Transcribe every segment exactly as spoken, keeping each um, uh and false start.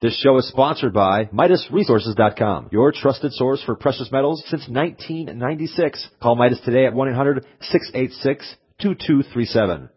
This show is sponsored by Midas Resources dot com, your trusted source for precious metals since nineteen ninety-six. Call Midas today at one eight hundred, six eight six, two two three seven.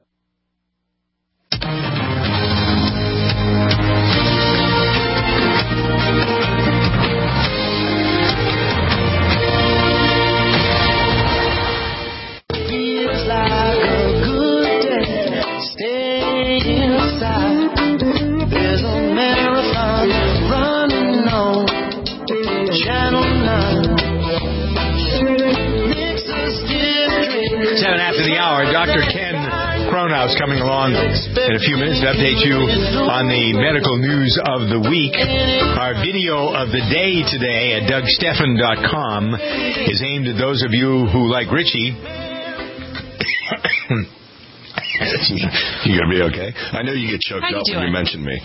Seven after the hour, Doctor Ken Cronhaus coming along in a few minutes to update you on the medical news of the week. Our video of the day today at Doug Stephan dot com is aimed at those of you who, like Richie, you gonna be okay? I know you get choked up when you mention me.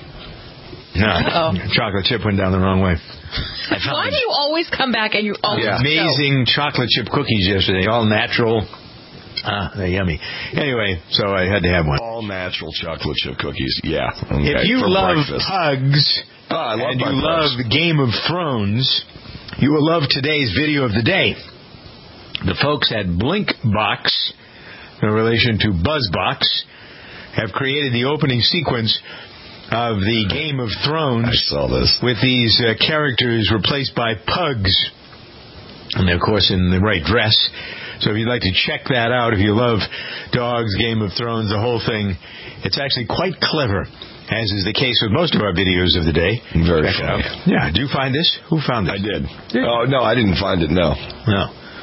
No, chocolate chip went down the wrong way. Why do you always come back and you always yeah. Amazing chocolate chip cookies yesterday, all natural. Ah, they're yummy. Anyway, so I had to have one. All natural chocolate chip cookies, yeah. Okay, if you love breakfast. pugs oh, I love and you pugs. love Game of Thrones, you will love today's video of the day. The folks at Blinkbox, in relation to BuzzBox, have created the opening sequence of the Game of Thrones. I saw this. With these uh, characters replaced by pugs. And they're, of course, in the right dress. So if you'd like to check that out, if you love dogs, Game of Thrones, the whole thing, it's actually quite clever, as is the case with most of our videos of the day. Very funny. Yeah, did you find this? Who found it? I did. did oh, no, I didn't find it, no. No.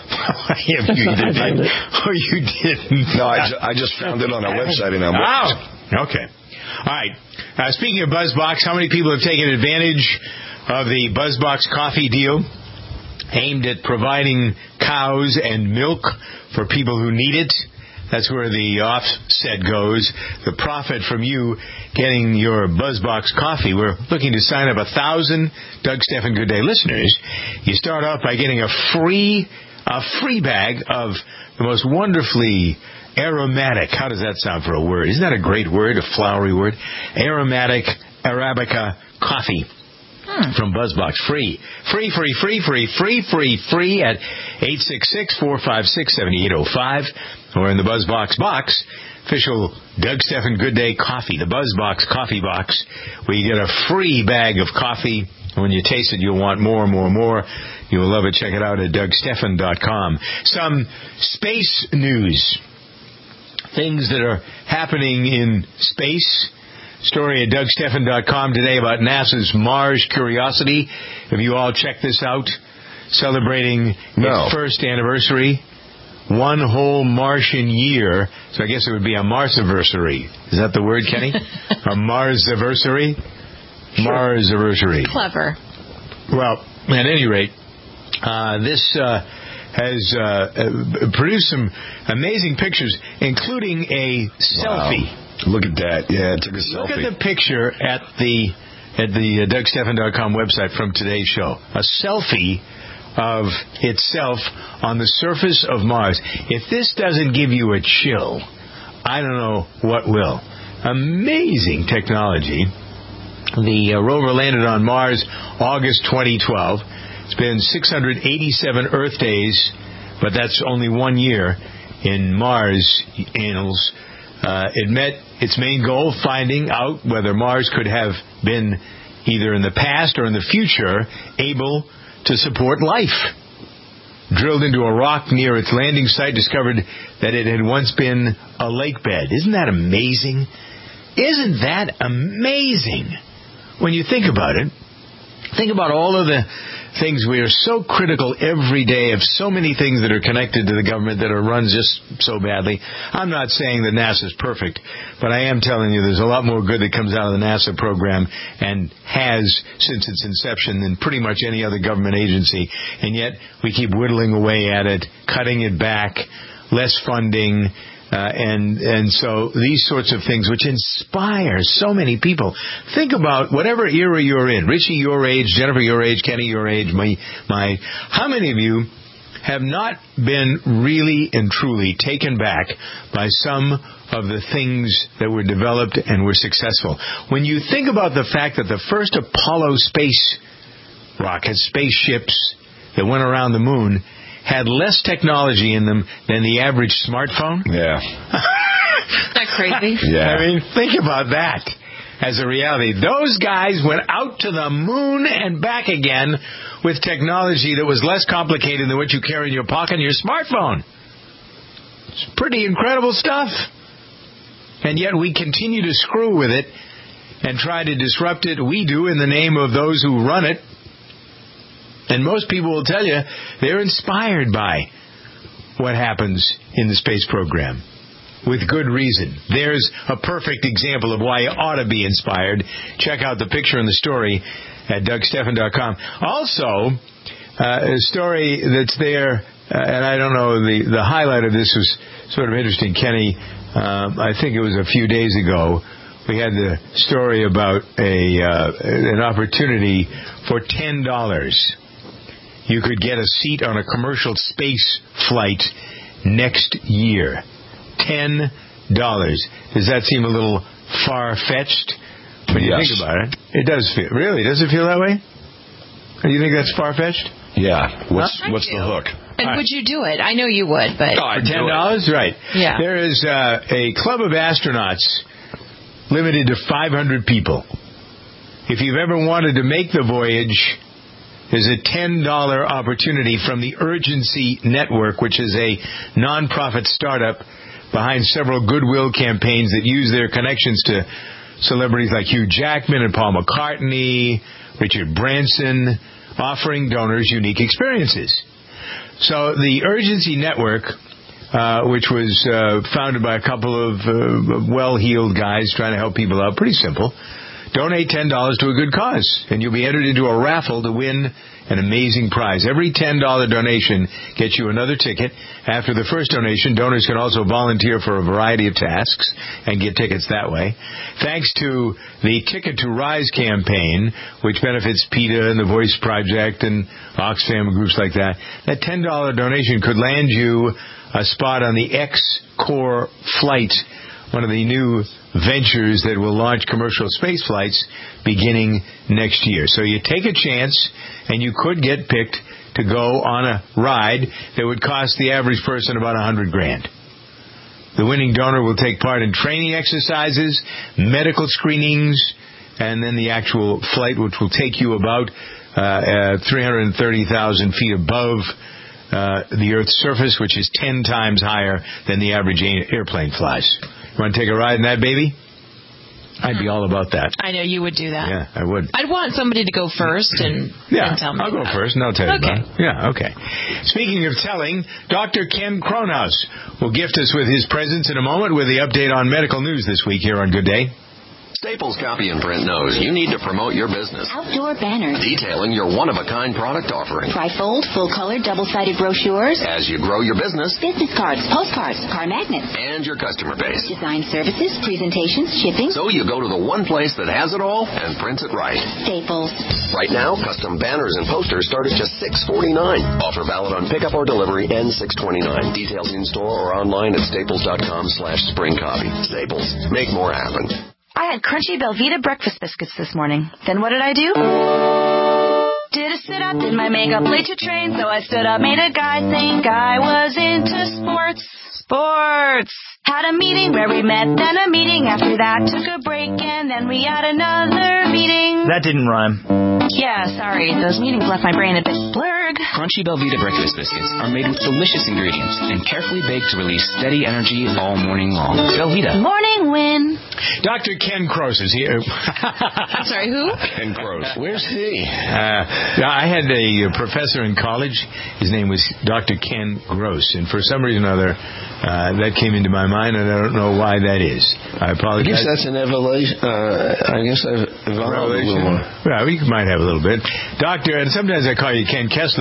you didn't. Oh, you didn't. No, I, ju- I just found it on our website. And I'm oh, okay. All right. Uh, speaking of BuzzBox, how many people have taken advantage of the BuzzBox coffee deal aimed at providing cows and milk for people who need it? That's where the offset goes. The profit from you getting your BuzzBox coffee. We're looking to sign up a thousand Doug Stephan Good Day listeners. You start off by getting a free, a free bag of the most wonderfully aromatic. How does that sound for a word? Isn't that a great word, a flowery word? Aromatic Arabica coffee. Hmm. From BuzzBox. Free. Free, free, free, free, free, free, free at eight six six, four five six, seven eight zero five or in the BuzzBox box, official Doug Stephan Good Day coffee, the BuzzBox coffee box, where you get a free bag of coffee. When you taste it, you'll want more and more and more. You'll love it. Check it out at Doug Stephan dot com. Some space news. Things that are happening in space. Story at Doug Stephan dot com today about NASA's Mars Curiosity. Have you all checked this out? Celebrating no. its first anniversary. One whole Martian year. So I guess it would be a Marsiversary. Is that the word, Kenny? A Marsiversary? Sure. Marsiversary. Clever. Well, at any rate, uh, this uh, has uh, produced some amazing pictures, including a selfie. Wow. Look at that. Yeah, it took a Look selfie. Look at the picture at the at the uh, Doug Stephan dot com website from today's show. A selfie of itself on the surface of Mars. If this doesn't give you a chill, I don't know what will. Amazing technology. The uh, rover landed on Mars August twenty twelve. It's been six hundred eighty-seven Earth days, but that's only one year in Mars annals. Uh, it met its main goal, finding out whether Mars could have been either in the past or in the future able to support life. Drilled into a rock near its landing site, discovered that it had once been a lake bed. Isn't that amazing? Isn't that amazing? When you think about it, think about all of the things we are so critical every day of, so many things that are connected to the government that are run just so badly. I'm not saying that NASA's perfect, but I am telling you there's a lot more good that comes out of the NASA program and has since its inception than pretty much any other government agency. And yet we keep whittling away at it, cutting it back, less funding. Uh, and and so these sorts of things which inspire so many people. Think about whatever era you're in. Richie, your age. Jennifer, your age. Kenny, your age. My, my. How many of you have not been really and truly taken back by some of the things that were developed and were successful. When you think about the fact that the first Apollo space rockets, spaceships that went around the moon had less technology in them than the average smartphone. Yeah. Isn't that crazy? Yeah. I mean, think about that as a reality. Those guys went out to the moon and back again with technology that was less complicated than what you carry in your pocket and your smartphone. It's pretty incredible stuff. And yet we continue to screw with it and try to disrupt it. We do in the name of those who run it. And most people will tell you they're inspired by what happens in the space program. With good reason. There's a perfect example of why you ought to be inspired. Check out the picture in the story at Doug Stephan dot com. Also, uh, a story that's there, uh, and I don't know, the, the highlight of this was sort of interesting. Kenny, um, I think it was a few days ago, we had the story about a uh, an opportunity for ten dollars. You could get a seat on a commercial space flight next year. Ten dollars. Does that seem a little far-fetched when you yes. think about it? It does feel. Really? Does it feel that way? You think that's far-fetched? Yeah. What's huh? what's the hook? And Right. would you do it? I know you would, but... Oh, I'd ten dollars? Right. Yeah. There is uh, a club of astronauts limited to five hundred people. If you've ever wanted to make the voyage, there's a ten dollars opportunity from the Urgency Network, which is a nonprofit startup behind several goodwill campaigns that use their connections to celebrities like Hugh Jackman and Paul McCartney, Richard Branson, offering donors unique experiences. So the Urgency Network, uh, which was uh, founded by a couple of uh, well-heeled guys trying to help people out, pretty simple. Donate ten dollars to a good cause, and you'll be entered into a raffle to win an amazing prize. Every ten dollars donation gets you another ticket. After the first donation, donors can also volunteer for a variety of tasks and get tickets that way. Thanks to the Ticket to Rise campaign, which benefits PETA and the Voice Project and Oxfam and groups like that, that ten dollars donation could land you a spot on the X-Core flight, one of the new ventures that will launch commercial space flights beginning next year. So you take a chance, and you could get picked to go on a ride that would cost the average person about a hundred grand. The winning donor will take part in training exercises, medical screenings, and then the actual flight, which will take you about uh, uh, three hundred thirty thousand feet above uh, the Earth's surface, which is ten times higher than the average airplane flies. You want to take a ride in that, baby? I'd be all about that. I know you would do that. Yeah, I would. I'd want somebody to go first and, yeah, and tell me. I'll go about first, and I'll tell you okay. about it. Yeah, okay. Speaking of telling, Doctor Ken Kronhaus will gift us with his presence in a moment with the update on medical news this week here on Good Day. Staples Copy and Print knows you need to promote your business. Outdoor banners. Detailing your one-of-a-kind product offering. Trifold, full-color, double-sided brochures. As you grow your business. Business cards, postcards, car magnets. And your customer base. Design services, presentations, shipping. So you go to the one place that has it all and prints it right. Staples. Right now, custom banners and posters start at just six forty-nine. Offer valid on pickup or delivery and six twenty-nine. Details in store or online at staples dot com slash spring copy. Staples. Make more happen. I had crunchy Belvita breakfast biscuits this morning. Then what did I do? Did a sit-up, did my makeup late to train, so I stood up, made a guy think I was into sports. Sports! Had a meeting where we met, then a meeting after that, took a break, and then we had another meeting. That didn't rhyme. Yeah, sorry. Those meetings left my brain a bit blurred. Crunchy Belvita breakfast biscuits are made with delicious ingredients and carefully baked to release steady energy all morning long. Belvita. Morning win. Doctor Ken Gross is here. I'm sorry, who? Ken Gross. Where's he? Uh, I had a professor in college. His name was Doctor Ken Gross, and for some reason or other, uh, that came into my mind, and I don't know why that is. I apologize. I guess that's an evolution. Uh, I guess I've evolved a little more. Well, we might have a little bit. Doctor, and sometimes I call you Ken Kessler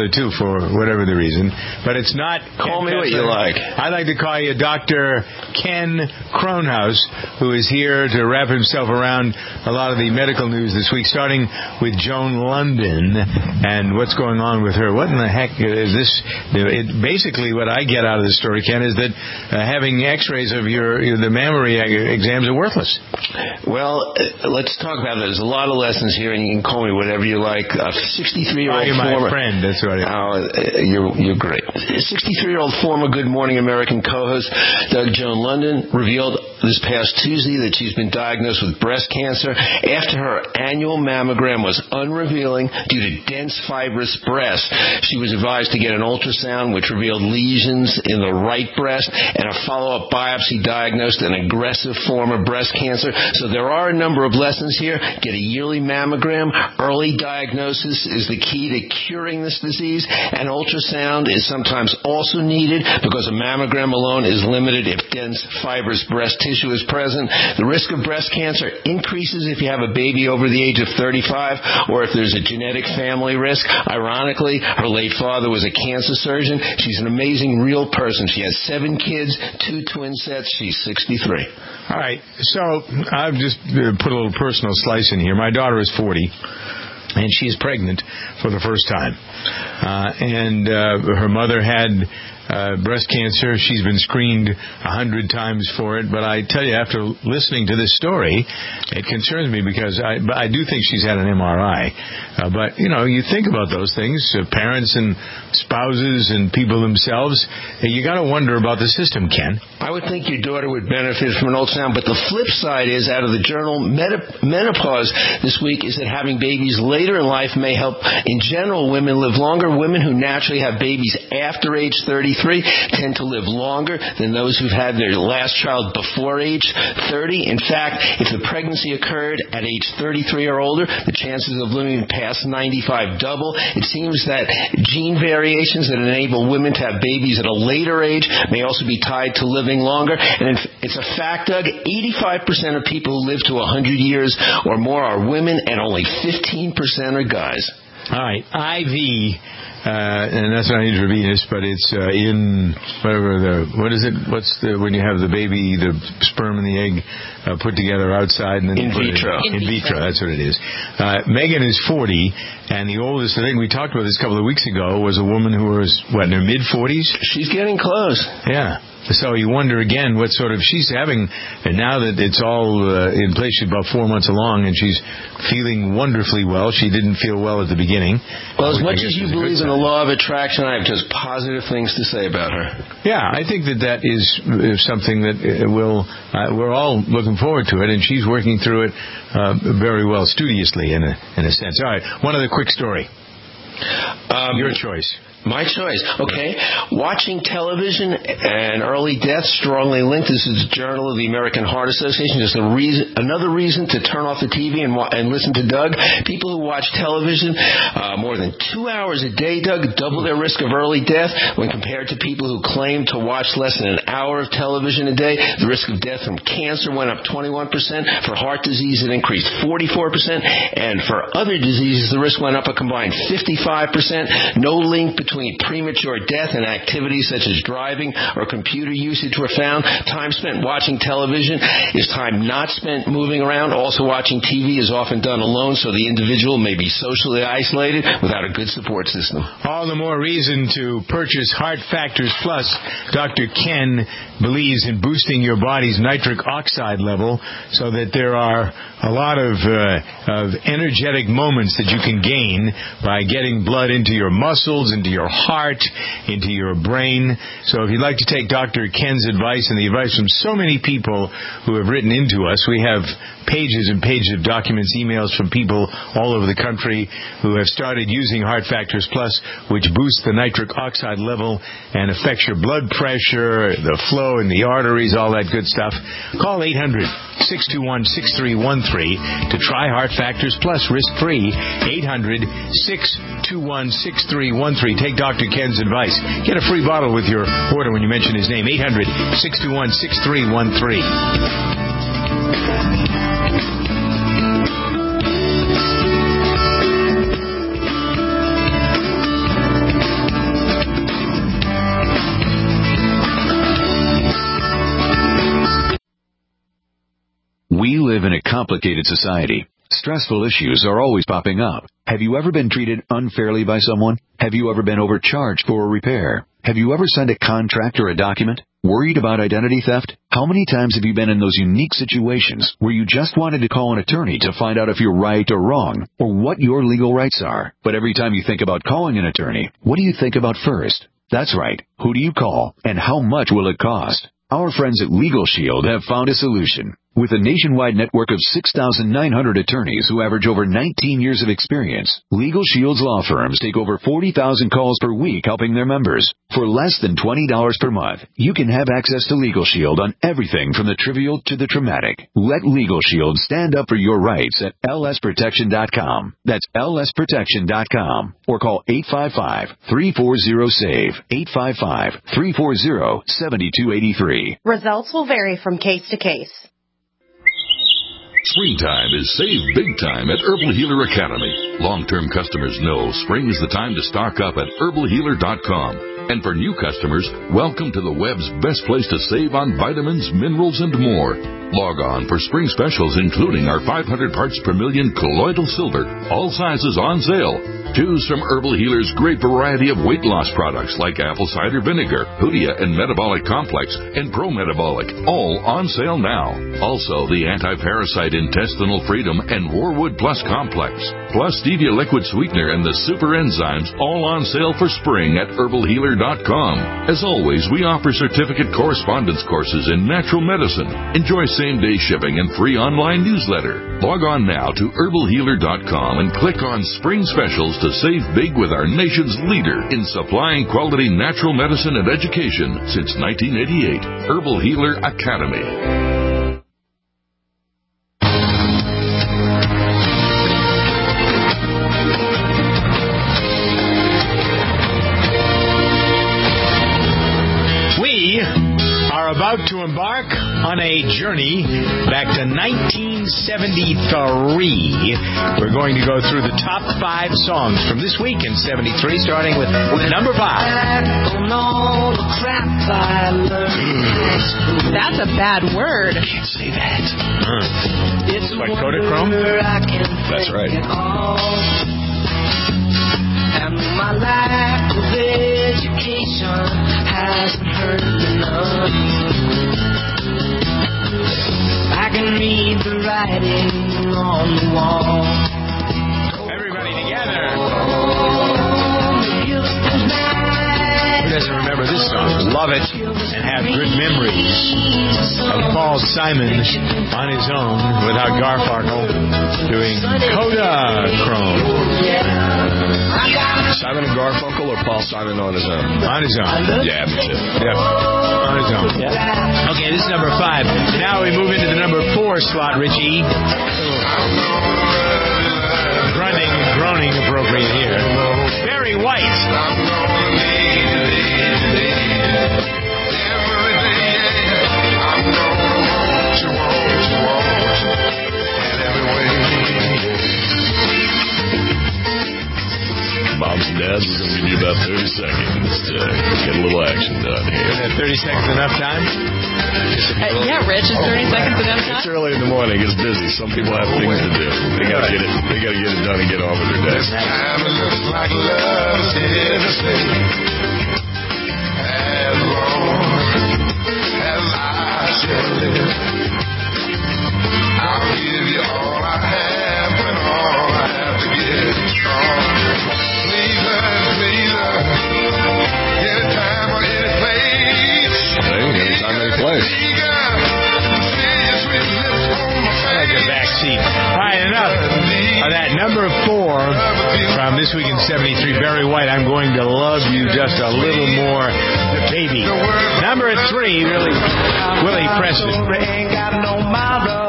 counselor, too, for whatever the reason. But it's not... Call me what you like. I like to call you Doctor Ken Kronhaus, who is here to wrap himself around a lot of the medical news this week, starting with Joan London and what's going on with her. What in the heck is this? It, basically, what I get out of the story, Ken, is that uh, having x-rays of your, your the mammary exams are worthless. Well, uh, let's talk about it. There's a lot of lessons here, and you can call me whatever you like. A sixty-three-year-old oh, you're my former... friend. That's right. Oh, you're, you're great. sixty-three-year-old former Good Morning American co-host Doug Joan London revealed this past Tuesday that she's been diagnosed with breast cancer after her annual mammogram was unrevealing due to dense fibrous breasts. She was advised to get an ultrasound, which revealed lesions in the right breast, and a follow-up biopsy diagnosed an aggressive form of breast cancer. So there are a number of lessons here. Get a yearly mammogram. Early diagnosis is the key to curing this disease, and ultrasound is sometimes also needed because a mammogram alone is limited if dense fibrous breast tissue is present. The risk of breast cancer increases if you have a baby over the age of thirty-five or if there's a genetic family risk. Ironically, her late father was a cancer surgeon. She's an amazing real person. She has seven kids, two twin sets. She's sixty-three. All right. So I've just put a little personal slice in here. My daughter is forty. And she's pregnant for the first time. Uh, and uh, her mother had uh, breast cancer. She's been screened a hundred times for it. But I tell you, after listening to this story, it concerns me because I, I do think she's had an M R I. Uh, but, you know, you think about those things, uh, parents and spouses and people themselves. Uh, you got to wonder about the system, Ken. I would think your daughter would benefit from an ultrasound. But the flip side is, out of the journal Menopause this week, is that having babies later in life may help, in general, women live longer. Women who naturally have babies after age thirty-three tend to live longer than those who've had their last child before age thirty. In fact, if the pregnancy occurred at age thirty-three or older, the chances of living past ninety-five double. It seems that gene variations that enable women to have babies at a later age may also be tied to living longer. And it's a fact, Doug, eighty-five percent of people who live to one hundred years or more are women, and only fifteen percent are guys. All right, I V, uh, and that's not intravenous, but it's uh, in whatever the what is it? What's the when you have the baby, the sperm and the egg uh, put together outside and then in vitro. In, in vitro, that's what it is. Uh, Megan is forty, and the oldest. I think we talked about this a couple of weeks ago. Was a woman who was what in her mid forties. She's getting close. Yeah. So you wonder again what sort of she's having, and now that it's all uh, in place, she's about four months along, and she's feeling wonderfully well. She didn't feel well at the beginning. Well, as much as you believe in the law of attraction, I have just positive things to say about her. Yeah, I think that that is something that will uh, we're all looking forward to it, and she's working through it uh, very well, studiously in a in a sense. All right, one other quick story. Um, Your choice. My choice. Okay. Watching television and early death strongly linked. This is the Journal of the American Heart Association. Just a reason, another reason to turn off the T V and, and listen to Doug. People who watch television uh, more than two hours a day, Doug, double their risk of early death when compared to people who claim to watch less than an hour of television a day. The risk of death from cancer went up twenty-one percent. For heart disease, it increased forty-four percent. And for other diseases, the risk went up a combined fifty-five percent. No link between Between premature death and activities such as driving or computer usage were found. Time spent watching television is time not spent moving around. Also, watching T V is often done alone, so the individual may be socially isolated without a good support system. All the more reason to purchase Heart Factors Plus. Doctor Ken believes in boosting your body's nitric oxide level so that there are a lot of, uh, of energetic moments that you can gain by getting blood into your muscles, into your heart, into your brain. So if you'd like to take Doctor Ken's advice and the advice from so many people who have written into us, we have pages and pages of documents, emails from people all over the country who have started using Heart Factors Plus, which boosts the nitric oxide level and affects your blood pressure, the flow in the arteries, all that good stuff. Call eight hundred, six two one, six three one three to try Heart Factors Plus risk-free. eight hundred, six two one, six three one three. Take Doctor Ken's advice. Get a free bottle with your order when you mention his name. eight hundred, six two one, six three one three. complicated society. Stressful issues are always popping up. Have you ever been treated unfairly by someone? Have you ever been overcharged for a repair? Have you ever signed a contract or a document? Worried about identity theft? How many times have you been in those unique situations where you just wanted to call an attorney to find out if you're right or wrong, or what your legal rights are? But every time you think about calling an attorney, what do you think about first? That's right. Who do you call, and how much will it cost? Our friends at Legal Shield have found a solution. With a nationwide network of six thousand nine hundred attorneys who average over nineteen years of experience, Legal Shield's law firms take over forty thousand calls per week helping their members. For less than twenty dollars per month, you can have access to Legal Shield on everything from the trivial to the traumatic. Let Legal Shield stand up for your rights at L S protection dot com. That's L S protection dot com. Or call eight five five, three four zero, S A V E, eight five five, three four zero, seven two eight three. Results will vary from case to case. Springtime is save big time at Herbal Healer Academy. Long-term customers know spring is the time to stock up at herbal healer dot com. And for new customers, welcome to the web's best place to save on vitamins, minerals, and more. Log on for spring specials, including our five hundred parts per million colloidal silver, all sizes on sale. Choose from Herbal Healer's great variety of weight loss products like apple cider vinegar, Hoodia and Metabolic Complex, and Pro Metabolic, all on sale now. Also, the anti-parasite intestinal freedom and Warwood Plus Complex, plus stevia liquid sweetener and the super enzymes, all on sale for spring at herbal healer dot com. As always, we offer certificate correspondence courses in natural medicine. Enjoy same-day shipping and free online newsletter. Log on now to herbal healer dot com and click on Spring Specials to save big with our nation's leader in supplying quality natural medicine and education since nineteen eighty-eight. Herbal Healer Academy. About to embark on a journey back to nineteen seventy-three. We're going to go through the top five songs from this week in seventy-three, starting with number five. That's a bad word. I can't say that. Mm. It's like Kodachrome? That's right. And my lack of education hasn't hurt enough. I can read the writing on the wall. Everybody together. Who doesn't remember this song? Love it and have good memories of Paul Simon on his own without Garfunkel doing Kodachrome. Simon and Garfunkel or Paul Simon on his own? On his own. Yeah, me too. Yep. On his own. Yeah. Okay, this is number five. Now we move into the number four slot, Richie. Grunting and groaning appropriate here. Barry White. Moms and dads, we're going to give you about thirty seconds to get a little action done here. Is that thirty seconds enough time? Uh, yeah, Rich, is thirty seconds enough time? It's early in the morning. It's busy. Some people have things to do. They got to get it. They got to get it done and get on with their day. This time it looks like love is here to stay. As long as I shall live, I'll give you all I have and all I have to give. Oh. Anytime or any place. Hey, anytime, any place. I like the back seat. All right, enough of that number four from this week in seventy-three, Barry White, I'm Going to Love You Just a Little More, The Baby. Number three, really, Willie Preston. Ain't got no mother.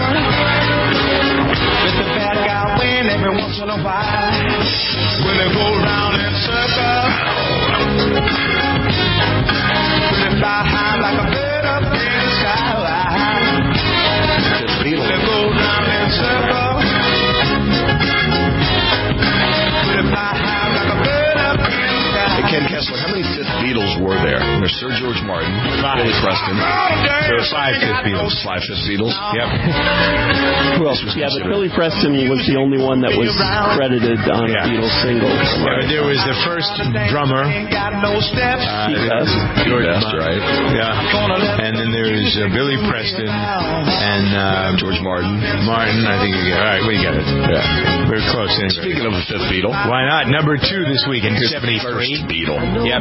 Let the bad guy win every once in a while. When they go round in circles, when they fly high like a bird up in the sky. When they go round in circles, when they fly high like a bird up in the sky. Hey, Ken Kessler, how many fifth Beatles were there? There's Sir George Martin, Five. Billy Preston, So five Fifth Beatles. Five Fifth Beatles. Yep. Who else was Yeah, but Billy Preston was the only one that was credited on Yeah. a Beatles single. Yeah, but there was the first drummer, uh, George Best, Martin. right? Yeah. And then there's uh, Billy Preston and uh, George Martin. Martin. I think you get it. All right, we get it. Yeah. We're close anyway. Speaking of a fifth Beatle. Why not? Number two this week in seventy-three. First Beatle. Yep.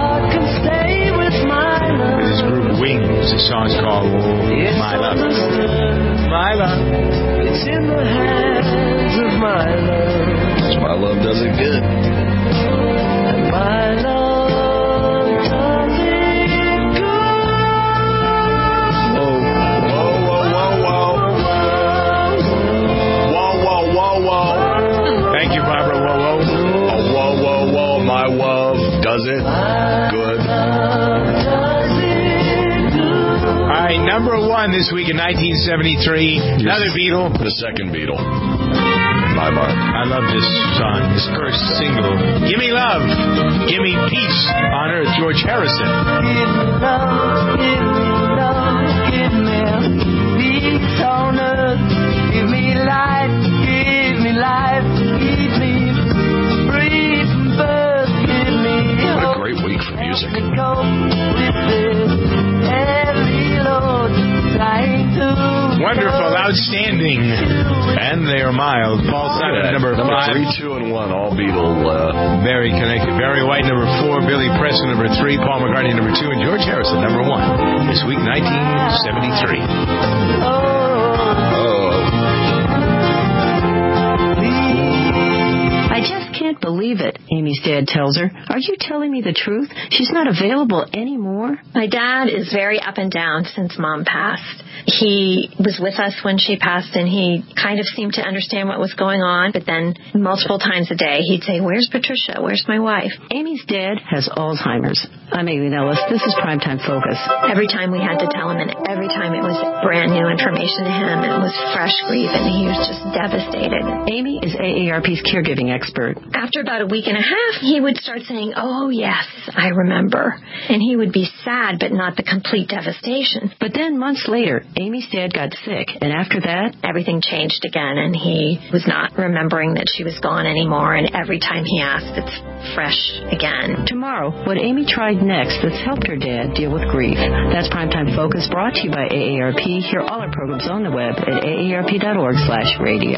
This group Wings. The song's called My Love. My Love. It's in the hands of my love. My Love does it good. And my love does it good. Whoa, whoa, whoa, whoa. Whoa, whoa, whoa, whoa. Thank you, Barbara. Whoa, whoa. Oh, whoa, whoa, whoa. My love does it good. All right, number one this week in nineteen seventy-three. Another Beatle. The second Beatle. My Mark. I love this song, this first single. Give me love. Give me peace on earth. George Harrison. Give me love, give me love, give me peace on earth. Give me life, give me life, keep me free from birth. Give me What a hope. great week for music. Cope with this heavy load trying to Wonderful, outstanding, and they are mild. Paul Simon, number Number five. three, two, and one, all Beatle. Uh, Very connected. Barry White, number four. Billy Preston, number three. Paul McCartney, number two. And George Harrison, number one. This week, nineteen seventy-three. I just can't believe it, Amy's dad tells her. Are you telling me the truth? She's not available anymore? My dad is very up and down since Mom passed. He was with us when she passed, and he kind of seemed to understand what was going on, but then multiple times a day he'd say, "Where's Patricia? Where's my wife?" Amy's dad has Alzheimer's. I'm Aileen Ellis. This is Primetime Focus. Every time we had to tell him, and every time it was brand new information to him. It was fresh grief, and he was just devastated. Amy is A A R P's caregiving expert. After about a week and a half, he would start saying, "Oh, yes, I remember." And he would be sad, but not the complete devastation. But then months later, Amy's dad got sick, and after that, everything changed again, and he was not remembering that she was gone anymore, and every time he asked, it's fresh again. Tomorrow, what Amy tried next that's helped her dad deal with grief. That's Primetime Focus, brought to you by A A R P. Hear all our programs on the web at A A R P dot org slash radio.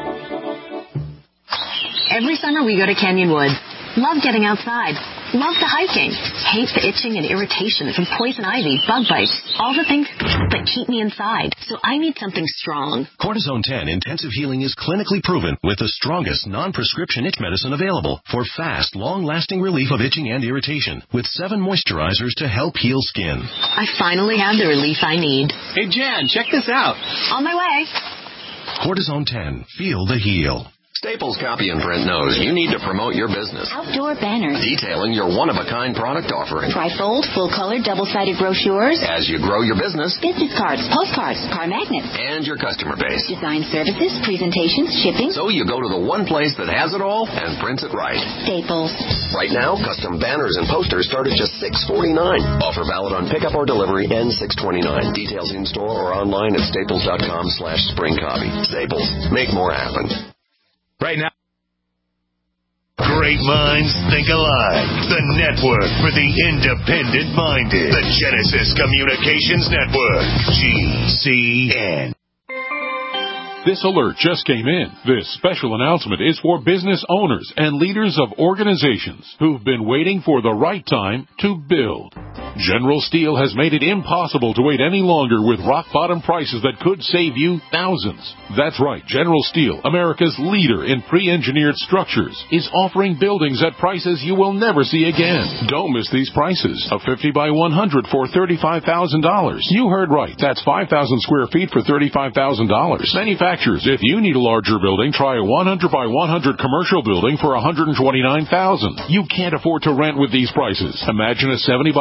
Every summer we go to Canyon Woods. Love getting outside. Love the hiking. Hate the itching and irritation from poison ivy, bug bites, all the things that keep me inside. So I need something strong. Cortisone ten Intensive Healing is clinically proven with the strongest non-prescription itch medicine available for fast, long-lasting relief of itching and irritation with seven moisturizers to help heal skin. I finally have the relief I need. Hey, Jan, check this out. On my way. Cortisone ten. Feel the heal. Staples Copy and Print knows you need to promote your business. Outdoor banners. Detailing your one-of-a-kind product offering. Trifold, full-color, double-sided brochures. As you grow your business. Business cards, postcards, car magnets. And your customer base. Design services, presentations, shipping. So you go to the one place that has it all and prints it right. Staples. Right now, custom banners and posters start at just six forty-nine. Offer valid on pickup or delivery and six twenty-nine. Details in store or online at staples dot com slash spring copy. Staples. Make more happen. Right now. Great minds think alike. The network for the independent-minded. The Genesis Communications Network. G C N. This alert just came in. This special announcement is for business owners and leaders of organizations who've been waiting for the right time to build. General Steel has made it impossible to wait any longer with rock-bottom prices that could save you thousands. That's right. General Steel, America's leader in pre-engineered structures, is offering buildings at prices you will never see again. Don't miss these prices. A fifty by one hundred for thirty-five thousand dollars. You heard right. That's five thousand square feet for thirty-five thousand dollars. Manufacturers, if you need a larger building, try a one hundred by one hundred commercial building for one hundred twenty-nine thousand dollars. You can't afford to rent with these prices. Imagine a seventy by one hundred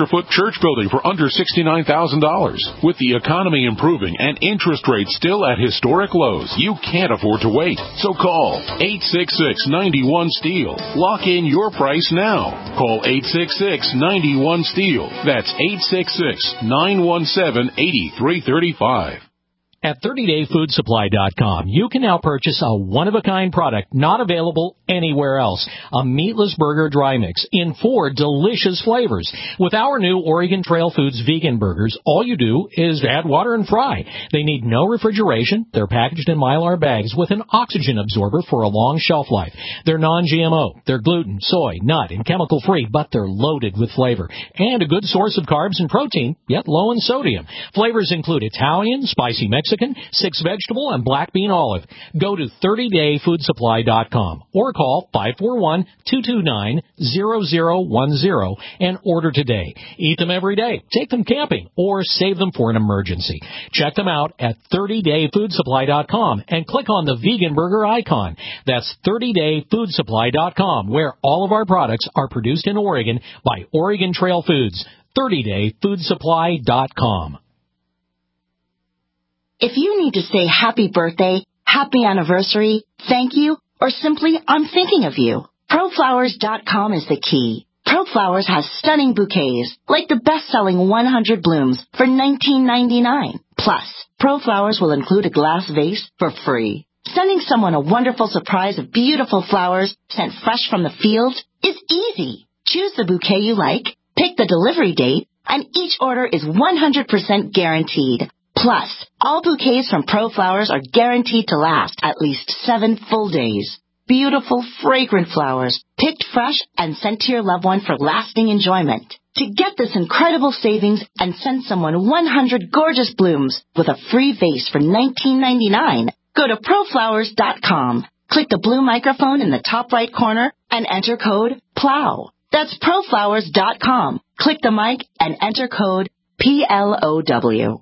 foot church building for under sixty-nine thousand dollars. With the economy improving and interest rates still at historic lows, you can't afford to wait. So call eight six six, nine one, STEEL. Lock in your price now. Call eight six six, nine one, STEEL. That's eight six six, nine one seven, eight three three five. At thirty day food supply dot com, you can now purchase a one-of-a-kind product not available anywhere else. A meatless burger dry mix in four delicious flavors. With our new Oregon Trail Foods vegan burgers, all you do is add water and fry. They need no refrigeration. They're packaged in Mylar bags with an oxygen absorber for a long shelf life. They're non G M O. They're gluten, soy, nut, and chemical-free, but they're loaded with flavor. And a good source of carbs and protein, yet low in sodium. Flavors include Italian, spicy Mexican, Mexican, six vegetable, and black bean olive. Go to thirty day food supply dot com or call five four one, two two nine, zero zero one zero and order today. Eat them every day, take them camping, or save them for an emergency. Check them out at thirty day food supply dot com and click on the vegan burger icon. That's thirty day food supply dot com, where all of our products are produced in Oregon by Oregon Trail Foods. thirty day food supply dot com. If you need to say happy birthday, happy anniversary, thank you, or simply I'm thinking of you, pro flowers dot com is the key. ProFlowers has stunning bouquets, like the best-selling one hundred blooms for nineteen ninety-nine. Plus, ProFlowers will include a glass vase for free. Sending someone a wonderful surprise of beautiful flowers sent fresh from the fields is easy. Choose the bouquet you like, pick the delivery date, and each order is one hundred percent guaranteed. Plus, all bouquets from ProFlowers are guaranteed to last at least seven full days. Beautiful, fragrant flowers, picked fresh and sent to your loved one for lasting enjoyment. To get this incredible savings and send someone one hundred gorgeous blooms with a free vase for nineteen ninety-nine, go to pro flowers dot com. Click the blue microphone in the top right corner and enter code PLOW. That's pro flowers dot com. Click the mic and enter code P L O W.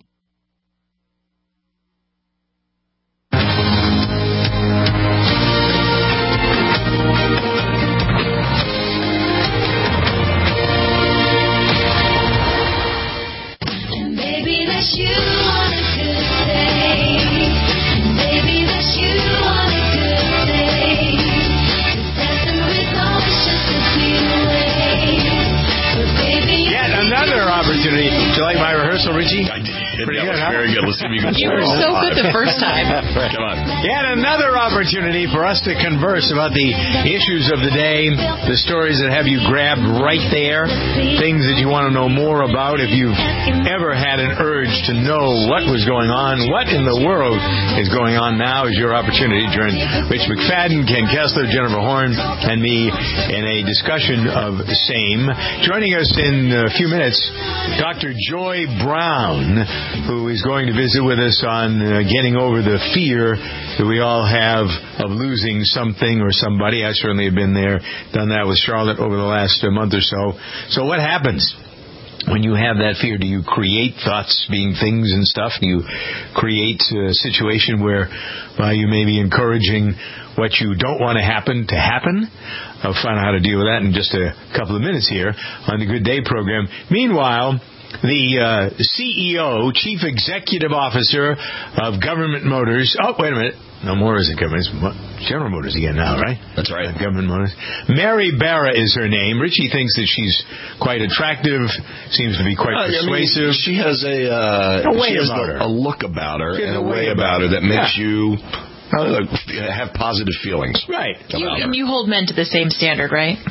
You on a good day. Baby, wish you on a good day. Dancing with all is just a feel away. But baby, yet another opportunity. Did you like my rehearsal, Richie? I did. Pretty that good, was huh? very good. Let's see if you can You were so good the first time. Come on. Yet another opportunity for us to converse about the issues of the day, the stories that have you grabbed right there, things that you want to know more about. If you've ever had an urge to know what was going on, what in the world is going on now is your opportunity to join Rich McFadden, Ken Kessler, Jennifer Horn, and me in a discussion of same. Joining us in a few minutes, Doctor Joy Brown, who is going to visit with us on uh, getting over the fear that we all have of losing something or somebody. I certainly have been there, done that with Charlotte over the last uh, month or so. So what happens when you have that fear? Do you create thoughts being things and stuff? Do you create a situation where uh, you may be encouraging what you don't want to happen to happen? I'll find out how to deal with that in just a couple of minutes here on the Good Day program. Meanwhile, the uh, C E O, Chief Executive Officer of Government Motors. Oh, wait a minute. No more is it Government. It's General Motors again now, right? That's right. Uh, Government Motors. Mary Barra is her name. Richie thinks that she's quite attractive, seems to be quite uh, persuasive. I mean, she has a, uh, a way she has about a, her. a look about her She has and a a way way about her that makes yeah. you uh, have positive feelings. Right. You, about and her. you hold men to the same standard, right?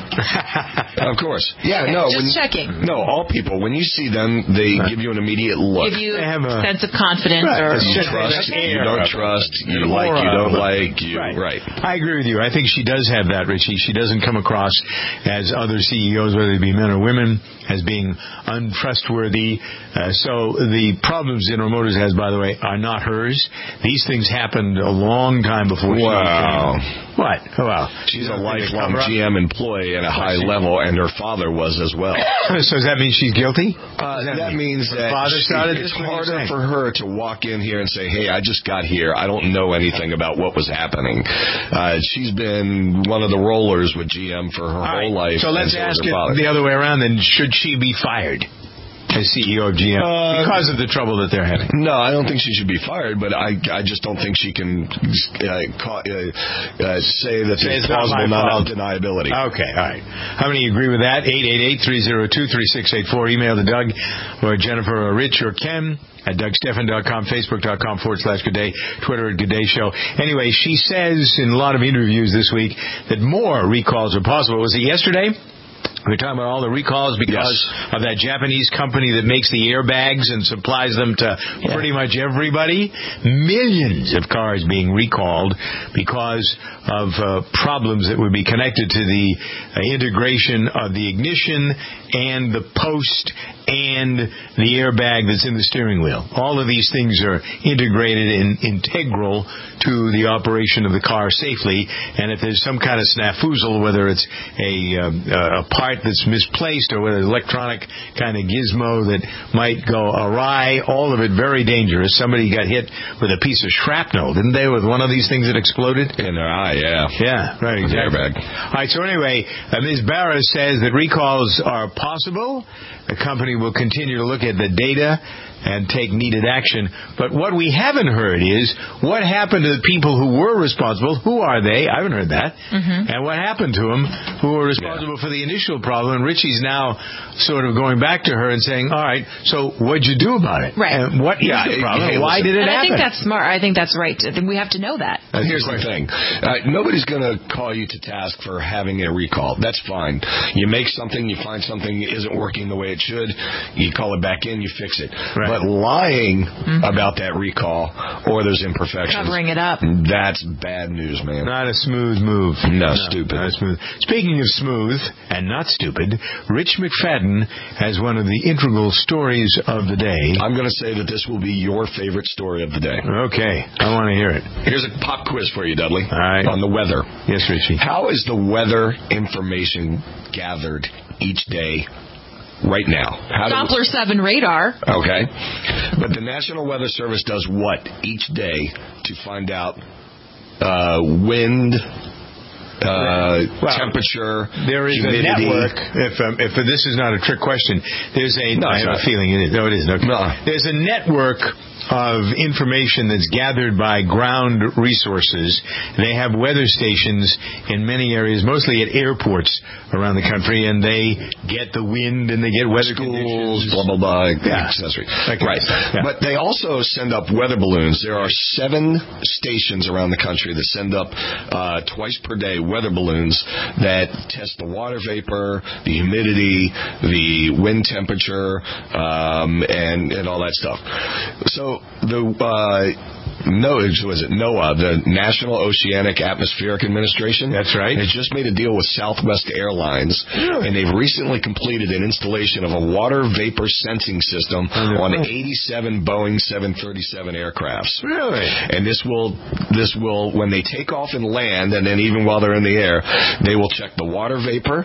Of course. Yeah, no. Just when, checking. No, all people, when you see them, they right. give you an immediate look. Give you They have a a sense of confidence. Right. Or You Just trust, like you don't trust, you An like, aura. you don't like, you, right. right. I agree with you. I think she does have that, Richie. She doesn't come across as other C E Os, whether they be men or women, as being untrustworthy. Uh, so the problems General Motors has, by the way, are not hers. These things happened a long time before she Wow. came. What? Well, she's a lifelong G M employee at a high level, and her father was as well. So does that mean she's guilty? Uh, that, that means her that father she, started it's this? harder for her to walk in here and say, hey, I just got here. I don't know anything about what was happening. Uh, she's been one of the rollers with G M for her All whole right. life. So let's so ask her it father. the other way around, then. Should she be fired as C E O of G M Uh, because of the trouble that they're having? No, I don't think she should be fired, but I I just don't think she can uh, ca- uh, uh, say that Say there's it's not plausible my fault. non-deniability. Okay, all right. How many agree with that? eight eight eight, three oh two, three six eight four. Email to Doug or Jennifer or Rich or Ken at Doug Stephan dot com, Facebook dot com forward slash Good Day, Twitter at Good Day Show. Anyway, she says in a lot of interviews this week that more recalls are possible. Was it yesterday? We're talking about all the recalls because yes. of that Japanese company that makes the airbags and supplies them to yeah. pretty much everybody. Millions of cars being recalled because of uh, problems that would be connected to the uh, integration of the ignition and the post and the airbag that's in the steering wheel. All of these things are integrated and integral to the operation of the car safely. And if there's some kind of snafuzzle, whether it's a, uh, a part that's misplaced or whether it's electronic kind of gizmo that might go awry, all of it very dangerous. Somebody got hit with a piece of shrapnel, didn't they, with one of these things that exploded? In their eye, yeah. Yeah, right, exactly. Airbag. All right, so anyway, uh, Miz Barra says that recalls are possible. The company will continue to look at the data and take needed action. But what we haven't heard is what happened to the people who were responsible. Who are they? I haven't heard that. Mm-hmm. And what happened to them who were responsible yeah. for the initial problem? And Richie's now sort of going back to her and saying, all right, so what'd you do about it? Right. And what yeah, is the it, problem? hey, Why did it and happen? I think that's smart. I think that's right. I think we have to know that. Uh, here's the thing. Uh, nobody's going to call you to task for having a recall. That's fine. You make something, you find something isn't working the way it should, you call it back in, you fix it. Right. But lying Mm-hmm. about that recall or those imperfections, covering it up, that's bad news, man. Not a smooth move. No, no stupid. Not smooth. Speaking of smooth and not stupid, Rich McFadden has one of the integral stories of the day. I'm going to say that this will be your favorite story of the day. Okay, I want to hear it. Here's a pop quiz for you, Dudley. All right. On the weather. Yes, Richie. How is the weather information gathered each day right now? How Doppler seven radar. Okay. But the National Weather Service does what each day to find out uh, wind, uh, well, temperature, there is humidity. a network. If um, if this is not a trick question, there's a. No, I have not. a feeling it is. No, it is. Okay. No. There's a network of information that's gathered by ground resources. They have weather stations in many areas, mostly at airports around the country, and they get the wind and they get weather Schools, conditions. blah, blah, blah, yeah. accessory. Okay. Right. Yeah. But they also send up weather balloons. There are seven stations around the country that send up uh, twice per day weather balloons that test the water vapor, the humidity, the wind temperature, um, and, and all that stuff. So the uh, no, was it NOAA, the National Oceanic Atmospheric Administration? That's right. Has just made a deal with Southwest Airlines, really? And they've recently completed an installation of a water vapor sensing system oh, on eighty-seven Boeing seven thirty-seven aircrafts. Really? And this will, this will, when they take off and land, and then even while they're in the air, they will check the water vapor.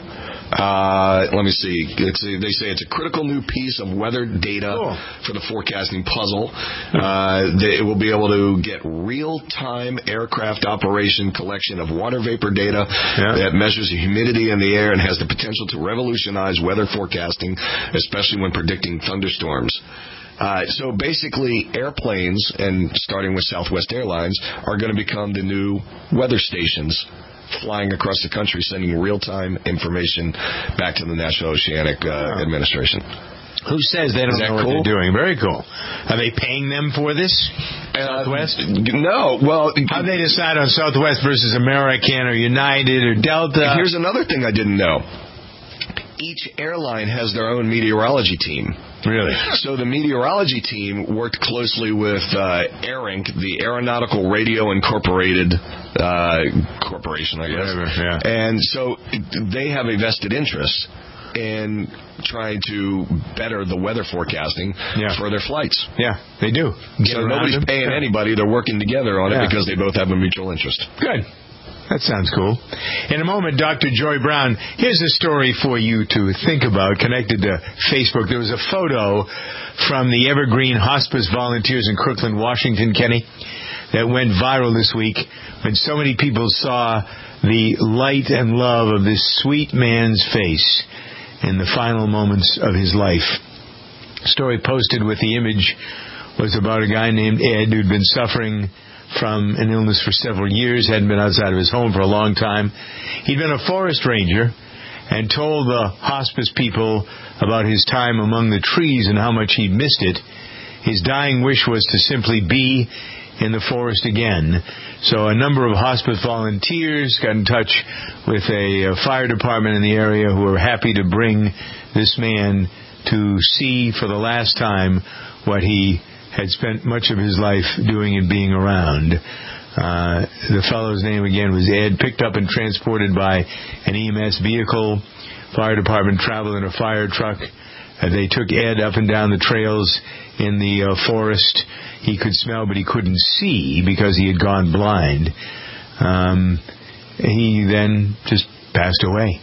Uh, let me see. It's a, they say it's a critical new piece of weather data cool. for the forecasting puzzle. Uh, they, it will be able to get real-time aircraft operation collection of water vapor data yeah. that measures the humidity in the air and has the potential to revolutionize weather forecasting, especially when predicting thunderstorms. Uh, so basically, airplanes, and starting with Southwest Airlines, are going to become the new weather stations flying across the country, sending real-time information back to the National Oceanic uh, wow. Administration. Who says they don't know cool? what they're doing? Very cool. Are they paying them for this? Uh, Southwest? No. Well, how do they decide on Southwest versus American or United or Delta? Here's another thing I didn't know. Each airline has their own meteorology team. Really? So the meteorology team worked closely with uh, ARINC, the Aeronautical Radio Incorporated uh, Corporation, I guess. Whatever, yeah. And so they have a vested interest in trying to better the weather forecasting yeah. for their flights. Yeah, they do. Get so nobody's them. paying yeah. anybody. They're working together on yeah. it because they both have a mutual interest. Good. That sounds cool. In a moment, Doctor Joy Brown, here's a story for you to think about connected to Facebook. There was a photo from the Evergreen Hospice volunteers in Kirkland, Washington, Kenny, that went viral this week when so many people saw the light and love of this sweet man's face in the final moments of his life. A story posted with the image was about a guy named Ed who'd been suffering from an illness for several years, hadn't been outside of his home for a long time. He'd been a forest ranger and told the hospice people about his time among the trees and how much he missed it. His dying wish was to simply be in the forest again. So a number of hospice volunteers got in touch with a, a fire department in the area who were happy to bring this man to see for the last time what he had spent much of his life doing and being around. Uh, the fellow's name again was Ed, picked up and transported by an E M S vehicle. Fire department traveled in a fire truck. Uh, they took Ed up and down the trails in the uh, forest. He could smell, but he couldn't see because he had gone blind. Um, he then just passed away.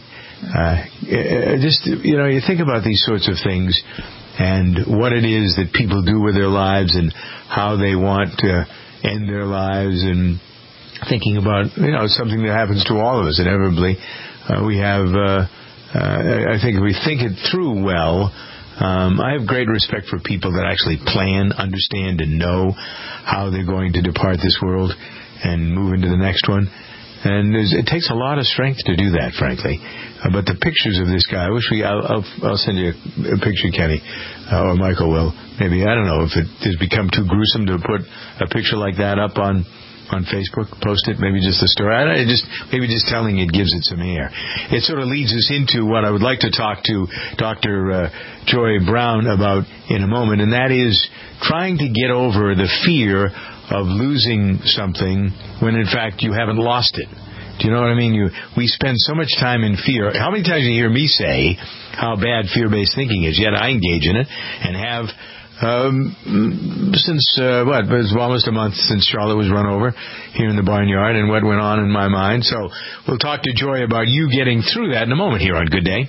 Uh, just, you know, you think about these sorts of things and what it is that people do with their lives and how they want to end their lives, and thinking about, you know, something that happens to all of us inevitably. Uh, we have, uh, uh, I think if we think it through well, um, I have great respect for people that actually plan, understand, and know how they're going to depart this world and move into the next one. And there's, it takes a lot of strength to do that, frankly. Uh, but the pictures of this guy, I wish we, I'll, I'll, I'll send you a, a picture, Kenny, uh, or Michael will. Maybe, I don't know if it has become too gruesome to put a picture like that up on, on Facebook, post it, maybe just the story. I don't, just, maybe just telling it gives it some air. It sort of leads us into what I would like to talk to Doctor Uh, Joy Brown about in a moment, and that is trying to get over the fear of losing something when in fact you haven't lost it. Do you know what I mean? You, we spend so much time in fear. How many times do you hear me say how bad fear-based thinking is? Yet I engage in it and have um, since, uh, what, it was almost a month since Charlotte was run over here in the barnyard and what went on in my mind. So we'll talk to Joy about you getting through that in a moment here on Good Day.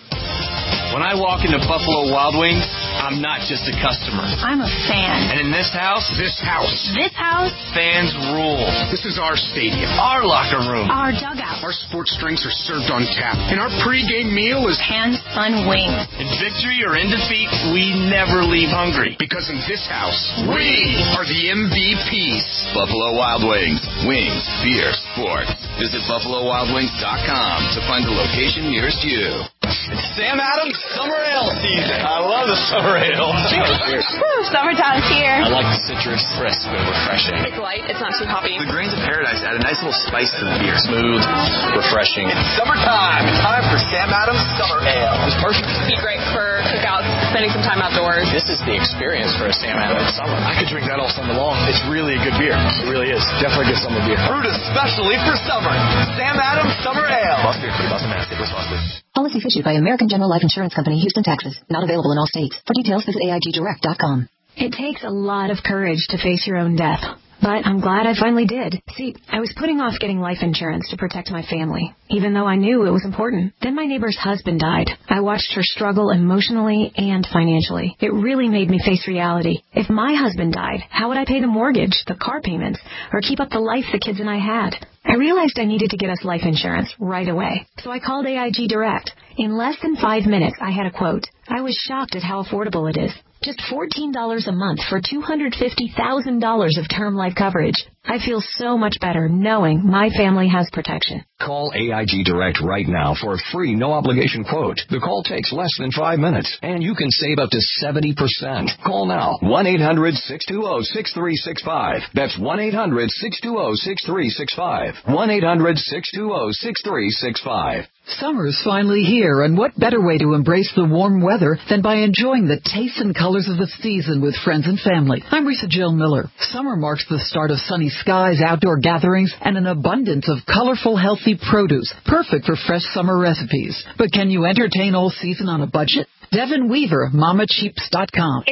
When I walk into Buffalo Wild Wings, I'm not just a customer. I'm a fan. And in this house, this house, this house, fans rule. This is our stadium, our locker room, our dugout. Our sports drinks are served on tap, and our pregame meal is Hands Fun Wings. In victory or in defeat, we never leave hungry. Because in this house, we are the M V Ps. Buffalo Wild Wings, wings, beer, sports. Visit buffalo wild wings dot com to find the location nearest you. It's Sam Adams Summer Ale season. I love the summer ale. Woo, summertime's here. I like the citrus, crisp and refreshing. It's light. It's not too hoppy. The grains of paradise add a nice little spice to the beer. Smooth, refreshing. It's summertime. It's time for Sam Adams Summer Ale. It's perfect. It'd be great for cookouts, spending some time outdoors. This is the experience for a Sam Adams summer. I could drink that all summer long. It's really a good beer. It really is. Definitely a good summer beer. Brewed especially for summer. Sam Adams Summer Ale. Boston Beer Company, Boston, Mass. Wisconsin. Policy issued by American General Life Insurance Company, Houston, Texas. Not available in all states. For details, visit A I G direct dot com. It takes a lot of courage to face your own death. But I'm glad I finally did. See, I was putting off getting life insurance to protect my family, even though I knew it was important. Then my neighbor's husband died. I watched her struggle emotionally and financially. It really made me face reality. If my husband died, how would I pay the mortgage, the car payments, or keep up the life the kids and I had? I realized I needed to get us life insurance right away. So I called A I G Direct. In less than five minutes, I had a quote. I was shocked at how affordable it is. Just fourteen dollars a month for two hundred fifty thousand dollars of term life coverage. I feel so much better knowing my family has protection. Call A I G Direct right now for a free, no-obligation quote. The call takes less than five minutes, and you can save up to seventy percent. Call now, one eight hundred six two zero six three six five. That's one eight hundred six two zero six three six five. one eight hundred six two zero six three six five. Summer's finally here, and what better way to embrace the warm weather than by enjoying the tastes and colors of the season with friends and family. I'm Risa Jill Miller. Summer marks the start of sunny skies, outdoor gatherings, and an abundance of colorful, healthy produce, perfect for fresh summer recipes. But can you entertain all season on a budget? Devin Weaver, Mama Cheaps dot com. It's the perfect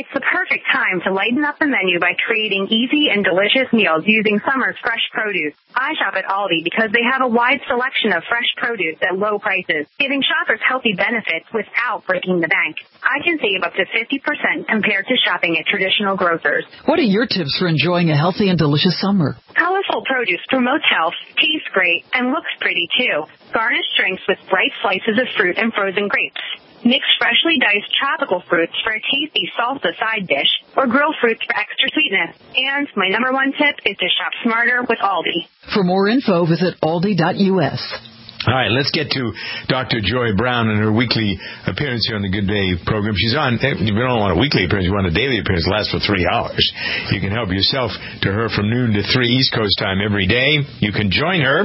perfect time to lighten up the menu by creating easy and delicious meals using summer's fresh produce. I shop at Aldi because they have a wide selection of fresh produce at low prices, giving shoppers healthy benefits without breaking the bank. I can save up to fifty percent compared to shopping at traditional grocers. What are your tips for enjoying a healthy and delicious summer? Colorful produce promotes health, tastes great, and looks pretty too. Garnish drinks with bright slices of fruit and frozen grapes. Mix freshly diced tropical fruits for a tasty salsa side dish, or grill fruits for extra sweetness. And my number one tip is to shop smarter with Aldi. For more info, visit aldi dot U S. All right, let's get to Doctor Joy Brown and her weekly appearance here on the Good Day program. She's on, if you don't want a weekly appearance, you want a daily appearance, it lasts for three hours. You can help yourself to her from noon to three East Coast time every day. You can join her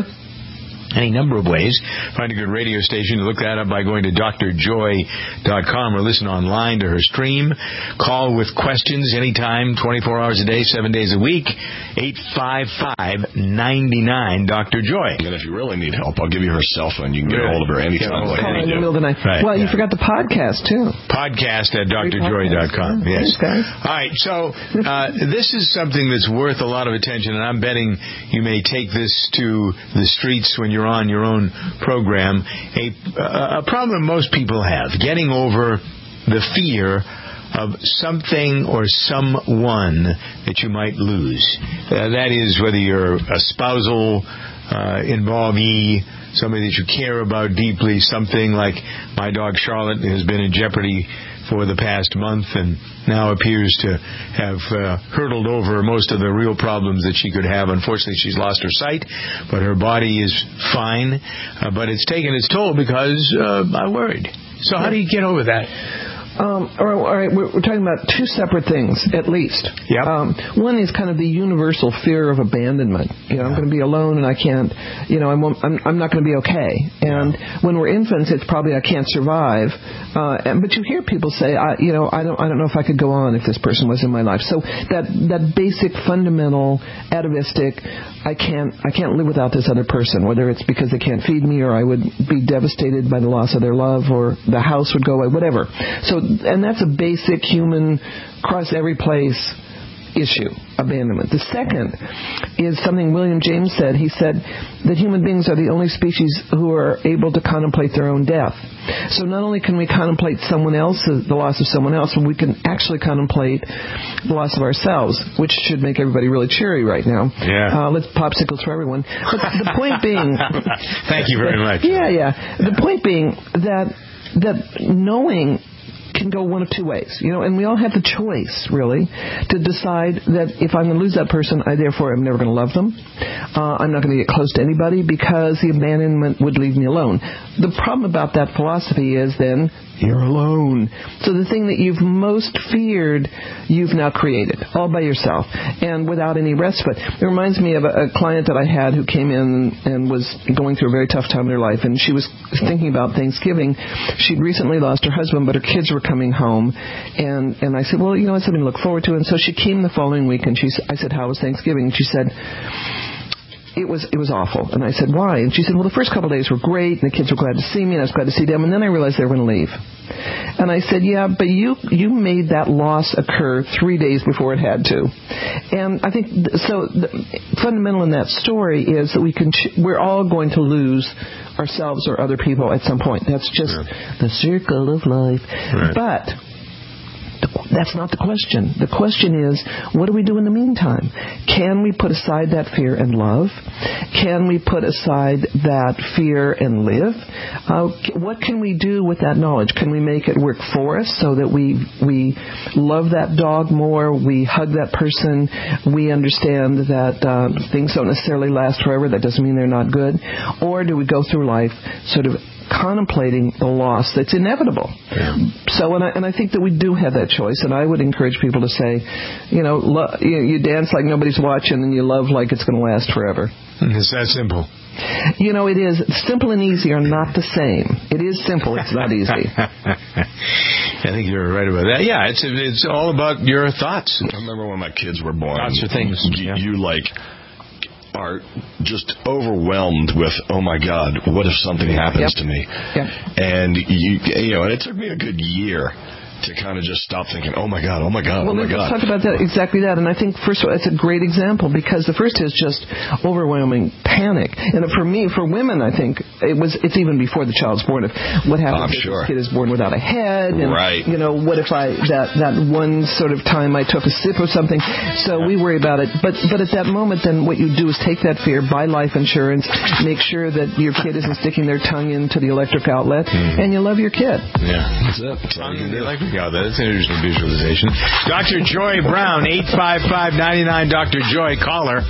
any number of ways. Find a good radio station. Look that up by going to D R joy dot com or listen online to her stream. Call with questions anytime, twenty-four hours a day, seven days a week. eight five five, nine nine, D R Joy. And if you really need help, I'll give you her cell phone. You can get a hold of her anytime. Call her in the middle of the night. Right, well, yeah. you forgot the podcast, too. Podcast at D R joy dot com. Yeah, yes. thanks, guys. All right, so uh, this is something that's worth a lot of attention, and I'm betting you may take this to the streets when you're on your own program. A, a problem most people have, getting over the fear of something or someone that you might lose. Uh, that is, whether you're a spousal uh, involvee, somebody that you care about deeply, something like my dog Charlotte has been in jeopardy for the past month and now appears to have uh, hurdled over most of the real problems that she could have. Unfortunately, she's lost her sight, but her body is fine. Uh, but it's taken its toll because uh, I worried. So how do you get over that? Um, all right, all right we're, we're talking about two separate things, at least. Yep. Um, one is kind of the universal fear of abandonment. You know, I'm going to be alone and I can't, you know, I'm, I'm, I'm not going to be okay. And when we're infants, it's probably I can't survive. Uh, and, but you hear people say, I, you know, I don't, I don't know if I could go on if this person was in my life. So that, that basic, fundamental, atavistic, I can't, I can't live without this other person, whether it's because they can't feed me or I would be devastated by the loss of their love or the house would go away, whatever. So And that's a basic human, cross every place issue, abandonment. The second is something William James said. He said that human beings are the only species who are able to contemplate their own death. So not only can we contemplate someone else's, the loss of someone else, but we can actually contemplate the loss of ourselves, which should make everybody really cheery right now. Yeah. Uh, let's popsicles for everyone. But the point being... Thank you very much. Yeah, yeah. The point being that that knowing can go one of two ways, you know, and we all have the choice, really, to decide that if I'm going to lose that person, I therefore am never going to love them. Uh, I'm not going to get close to anybody because the abandonment would leave me alone. The problem about that philosophy is then you're alone. So the thing that you've most feared, you've now created all by yourself and without any respite. It reminds me of a, a client that I had who came in and was going through a very tough time in her life, and she was thinking about Thanksgiving. She'd recently lost her husband, but her kids were coming home, and and I said, well, you know, it's something to look forward to. And so she came the following week, and she I said, how was Thanksgiving? And she said, It was it was awful. And I said, why? And she said, well, the first couple of days were great, and the kids were glad to see me, and I was glad to see them, and then I realized they were going to leave. And I said, yeah, but you you made that loss occur three days before it had to. And I think, th- so the, fundamental in that story is that we can ch- we're all going to lose ourselves or other people at some point. That's just yeah. the circle of life. Right. But that's not the question. The question is, what do we do in the meantime? Can we put aside that fear and love? Can we put aside that fear and live? Uh, what can we do with that knowledge? Can we make it work for us so that we we love that dog more, we hug that person, we understand that uh, things don't necessarily last forever, that doesn't mean they're not good? Or do we go through life sort of contemplating the loss that's inevitable? Yeah. So, and I, and I think that we do have that choice, and I would encourage people to say, you know, lo- you, you dance like nobody's watching, and you love like it's going to last forever. It's that simple. You know, it is. Simple and easy are not the same. It is simple. It's not easy. I think you're right about that. Yeah, it's it's all about your thoughts. I remember when my kids were born. Thoughts are things. You, yeah. you like... are just overwhelmed with, oh my God, what if something happens yep. to me? Yep. And you, you know, and it took me a good year to kind of just stop thinking, oh my God, oh my God, well, oh my let's God. talk about that, exactly that. And I think, first of all, it's a great example because the first is just overwhelming panic. And for me, for women, I think it was, it's even before the child's born. If what happens if sure. this kid is born without a head? And, right. you know, what if I, that, that one sort of time I took a sip of something? So we worry about it. But, but at that moment, then what you do is take that fear, buy life insurance, make sure that your kid isn't sticking their tongue into the electric outlet, mm. and you love your kid. Yeah. That's it. Tongue in the electric outlet. That's an interesting visualization. Doctor Joy Brown, eight five five, nine nine, Doctor Joy. Call her.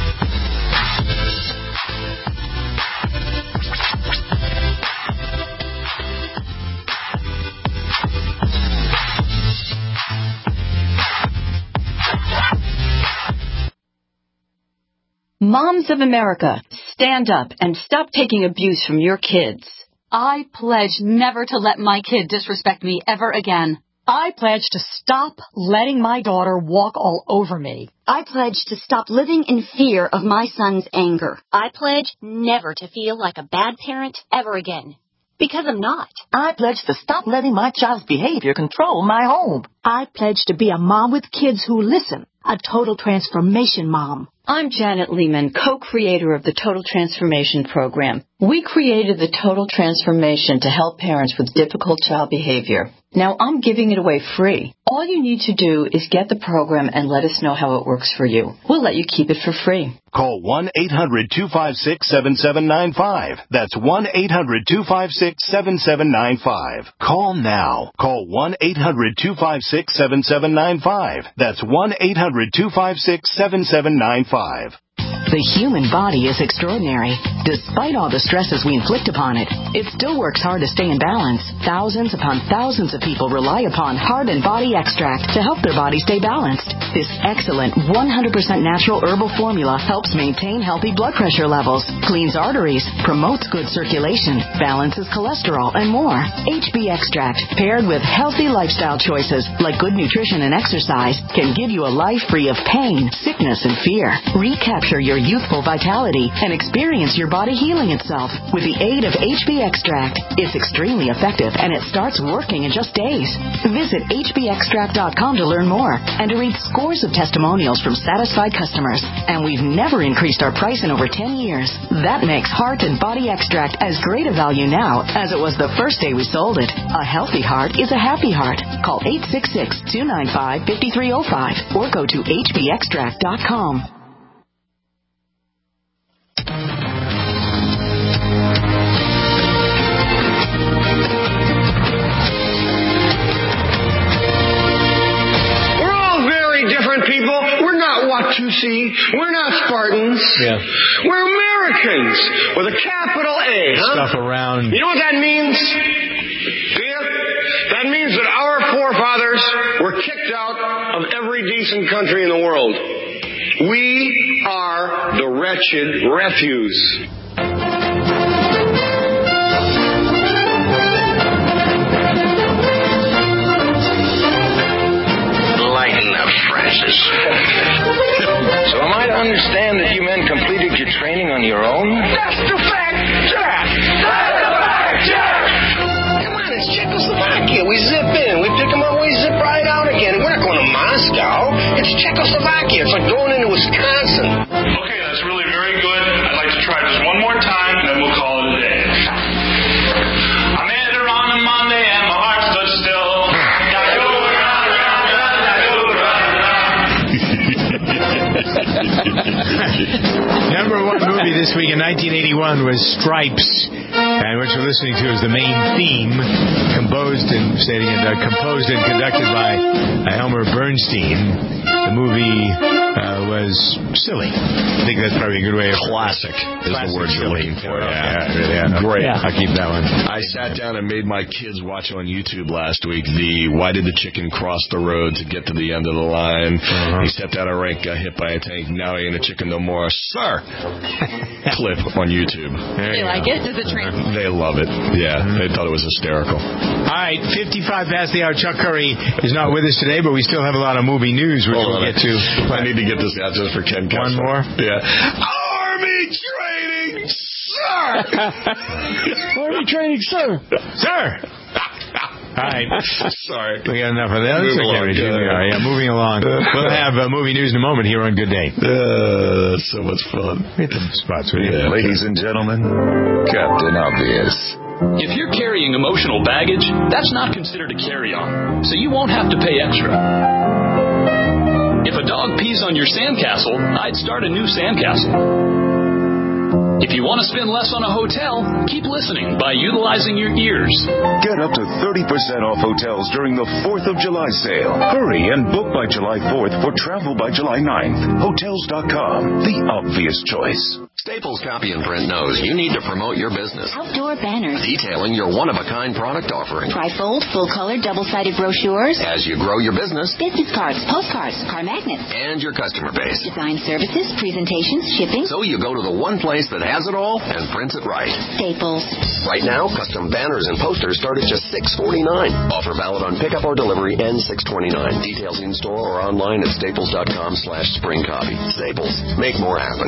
Moms of America, stand up and stop taking abuse from your kids. I pledge never to let my kid disrespect me ever again. I pledge to stop letting my daughter walk all over me. I pledge to stop living in fear of my son's anger. I pledge never to feel like a bad parent ever again. Because I'm not. I pledge to stop letting my child's behavior control my home. I pledge to be a mom with kids who listen. A total transformation mom. I'm Janet Lehman, co-creator of the Total Transformation Program. We created the Total Transformation to help parents with difficult child behavior. Now I'm giving it away free. All you need to do is get the program and let us know how it works for you. We'll let you keep it for free. Call one eight hundred two five six seven seven nine five. That's one eight hundred two five six seven seven nine five. Call now. Call one eight hundred two five six seven seven nine five. That's one eight hundred two five six seven seven nine five. The human body is extraordinary. Despite all the stresses we inflict upon it, it still works hard to stay in balance. Thousands upon thousands of people rely upon Heart and Body Extract to help their body stay balanced. This excellent one hundred percent natural herbal formula helps maintain healthy blood pressure levels, cleans arteries, promotes good circulation, balances cholesterol, and more. H B Extract, paired with healthy lifestyle choices like good nutrition and exercise, can give you a life free of pain, sickness, and fear. Recapture your youthful vitality and experience your body healing itself with the aid of H B Extract. It's extremely effective and it starts working in just days. Visit H B extract dot com to learn more and to read scores of testimonials from satisfied customers. And we've never increased our price in over ten years. That makes Heart and Body Extract as great a value now as it was the first day we sold it. A healthy heart is a happy heart. Call eight six six, two nine five, five three zero five or go to H B extract dot com. Different people. We're not Watusi. We're not Spartans. Yeah. We're Americans with a capital A. Huh? Stuff around. You know what that means? Do you? That means that our forefathers were kicked out of every decent country in the world. We are the wretched refuse. Francis. So am I to understand that you men completed your training on your own? That's the fact, Jack! That's the fact, Jack! Come on, it's Czechoslovakia. We zip in, we pick them up, we zip right out again. We're not going to Moscow. It's Czechoslovakia. It's like going into Wisconsin. Okay, that's really very good. I'd like to try just one more time, and then we'll call it a day. I made her on a Monday, and my heart stood still. Number one movie this week in nineteen eighty-one was Stripes, and what you're listening to is the main theme, composed and stating it, uh, composed and conducted by uh, Elmer Bernstein. The movie uh, was silly. I think that's probably a good way of classic is classic the word you're silly. looking for. Yeah, Yeah, yeah, yeah. Great. Yeah. I'll keep that one. I sat down and made my kids watch on YouTube last week the "Why Did the Chicken Cross the Road to Get to the End of the Line?" Uh-huh. He stepped out of rank, got hit by a tank. Now he ain't a chicken no more, sir. Clip on YouTube. There you like go. it? Does it train? They love it. Yeah, they thought it was hysterical. All right, fifty-five past the hour. Chuck Curry is not with us today, but we still have a lot of movie news, which Hold we'll on. get to. I need to get this out just for Ken Kessler. One more? Yeah. Army training, sir! Army training, sir! Sir! All right. Sorry. We got enough of that. That's okay, along, Richard. yeah. Yeah, moving along. We'll have uh, movie news in a moment here on Good Day. Uh, so much fun. Hit the spots with you. Yeah. Ladies and gentlemen, Captain Obvious. If you're carrying emotional baggage, that's not considered a carry-on, so you won't have to pay extra. If a dog pees on your sandcastle, I'd start a new sandcastle. If you want to spend less on a hotel, keep listening by utilizing your ears. Get up to thirty percent off hotels during the fourth of July sale. Hurry and book by July fourth for travel by July ninth. Hotels dot com, the obvious choice. Staples Copy and Print knows you need to promote your business. Outdoor banners. Detailing your one-of-a-kind product offering. Trifold, full-color, double-sided brochures. As you grow your business. Business cards, postcards, car magnets. And your customer base. Design services, presentations, shipping. So you go to the one place that has it all and prints it right. Staples. Right now, custom banners and posters start at just six forty-nine. Offer valid on pickup or delivery and six twenty-nine. Details in store or online at staples dot com slash spring copy. Staples. Make more happen.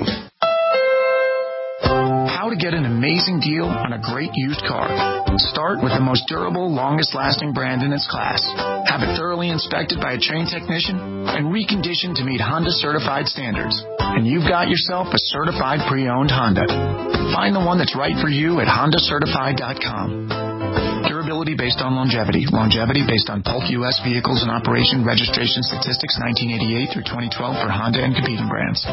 How to get an amazing deal on a great used car. Start with the most durable, longest-lasting brand in its class. Have it thoroughly inspected by a trained technician and reconditioned to meet Honda certified standards. And you've got yourself a certified pre-owned Honda. Find the one that's right for you at honda certified dot com. Durability based on longevity. Longevity based on Polk U S Vehicles in Operation Registration Statistics nineteen eighty-eight through twenty twelve for Honda and competing brands.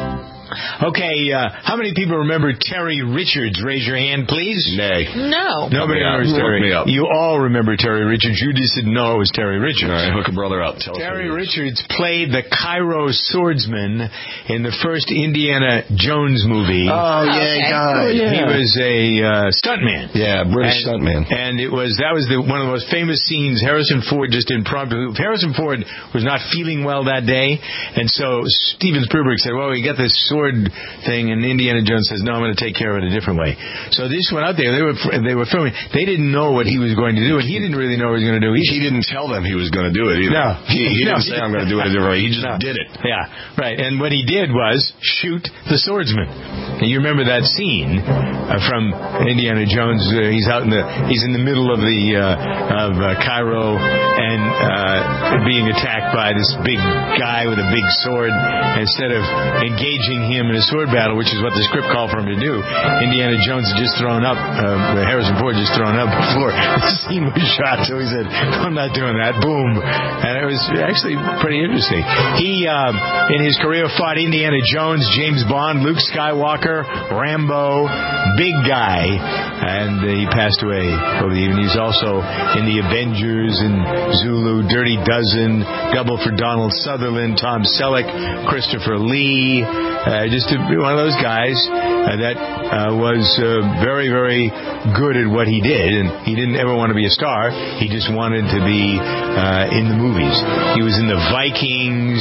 Okay, uh, how many people remember Terry Richards? Raise your hand, please. Nay. No. Nobody remembers Terry. Me up. You all remember Terry Richards. You just didn't know it was Terry Richards. All right, hook a brother up. Tell Terry Richards played the Cairo swordsman in the first Indiana Jones movie. Oh, yeah, he died. Oh, yeah. He was a uh, stuntman. Yeah, British and, stuntman. And it was that was the, one of the most famous scenes. Harrison Ford just impromptu. Harrison Ford was not feeling well that day, and so Steven Spielberg said, "Well, we got this sword thing," and Indiana Jones says, "No, I'm going to take care of it a different way." So they just went out there. They were they were filming. They didn't know what he was going to do, and he didn't really know what he was going to do either. He didn't tell them he was going to do it either. No, he, he no. didn't say, "I'm going to do it a different way." He just no. did it. Yeah, right. And what he did was shoot the swordsman. And you remember that scene uh, from Indiana Jones? Uh, he's out in the he's in the middle of the uh, of uh, Cairo and uh, being attacked by this big guy with a big sword. Instead of engaging him in a sword battle, which is what the script called for him to do, Indiana Jones had just thrown up. Uh, Harrison Ford just thrown up before the scene was shot. So he said, "I'm not doing that." Boom, and it was actually pretty interesting. He, uh, in his career, fought Indiana Jones, James Bond, Luke Skywalker, Rambo, big guy, and uh, he passed away over the evening. He's also in the Avengers and Zulu, Dirty Dozen, Double for Donald Sutherland, Tom Selleck, Christopher Lee, uh, just a, one of those guys uh, that uh, was uh, very, very good at what he did, and he didn't ever want to be a star. He just wanted to be uh, in the movies. He was in the Vikings.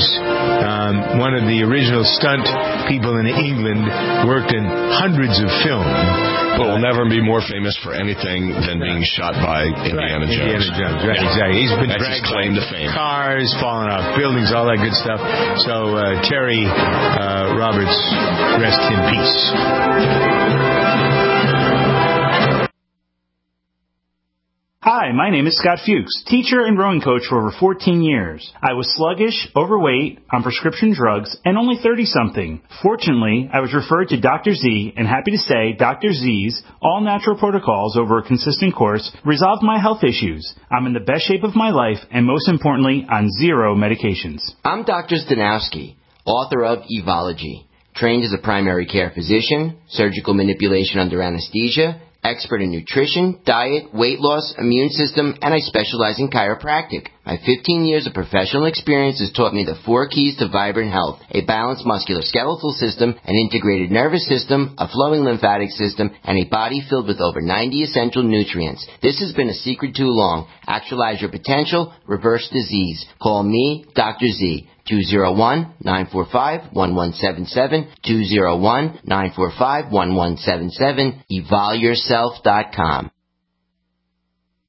Um, one of the original stunt people in England, worked in hundreds of films. But will never be more famous for anything than being shot by Indiana right. Jones. Indiana Jones, right, yeah. Exactly. He's been That's dragged his claim to fame. Cars, falling off buildings, all that good stuff. So, uh, Terry uh, Roberts, rest in peace. Hi, my name is Scott Fuchs, teacher and rowing coach for over fourteen years. I was sluggish, overweight, on prescription drugs, and only thirty-something. Fortunately, I was referred to Doctor Z, and happy to say Doctor Z's all-natural protocols over a consistent course resolved my health issues. I'm in the best shape of my life, and most importantly, on zero medications. I'm Doctor Stanowski, author of Evology, trained as a primary care physician, surgical manipulation under anesthesia, expert in nutrition, diet, weight loss, immune system, and I specialize in chiropractic. My fifteen years of professional experience has taught me the four keys to vibrant health: a balanced musculoskeletal system, an integrated nervous system, a flowing lymphatic system, and a body filled with over ninety essential nutrients. This has been a secret too long. Actualize your potential, reverse disease. Call me, Doctor Z. two oh one, nine four five, one one seven seven, two oh one, nine four five, one one seven seven, evol yourself dot com.